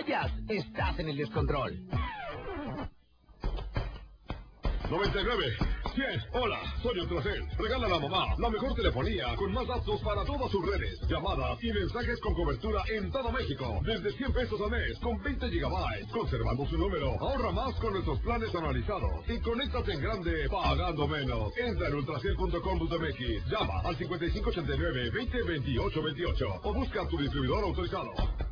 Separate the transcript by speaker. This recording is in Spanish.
Speaker 1: vayas, estás en el descontrol.
Speaker 2: 99, 100, hola, soy Ultracel. Regala a la mamá la mejor telefonía con más datos para todas sus redes, llamadas y mensajes con cobertura en todo México. Desde 100 pesos al mes con 20 gigabytes. Conservando su número. Ahorra más con nuestros planes analizados. Y conéctate en grande pagando menos. Entra en ultracel.com.mx. Llama al 5589-202828 o busca a tu distribuidor autorizado.